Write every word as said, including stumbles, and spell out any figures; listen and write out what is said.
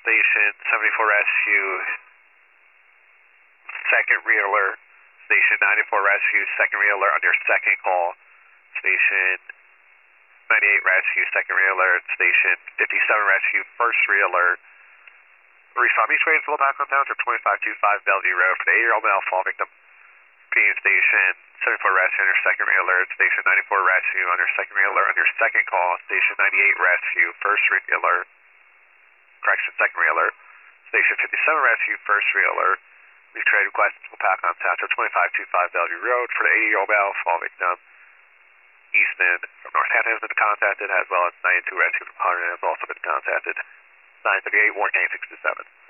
Station seventy-four Rescue, second reeler. Station ninety-four Rescue, second reeler on your second call. Station ninety-eight Rescue, second reeler. Station fifty-seven Rescue, first reeler. Respond each way and full back on down to twenty-five twenty-five Bellevue Road for the eight-year-old male fall victim. Being Station seventy-four Rescue on your second reeler. Station ninety-four Rescue on your second reeler on your second call. Station ninety-eight Rescue, first reeler. Correction, second reeler. Station fifty-seven Rescue, first reeler. We've trade requests will pack on down to twenty-five twenty-five Bellevue Road for the eighty-year-old male fall victim. Eastman from Northampton has been contacted, as well as ninety-two Rescue from Hunter has also been contacted. nine thirty-eight, Warren Kane six two seven.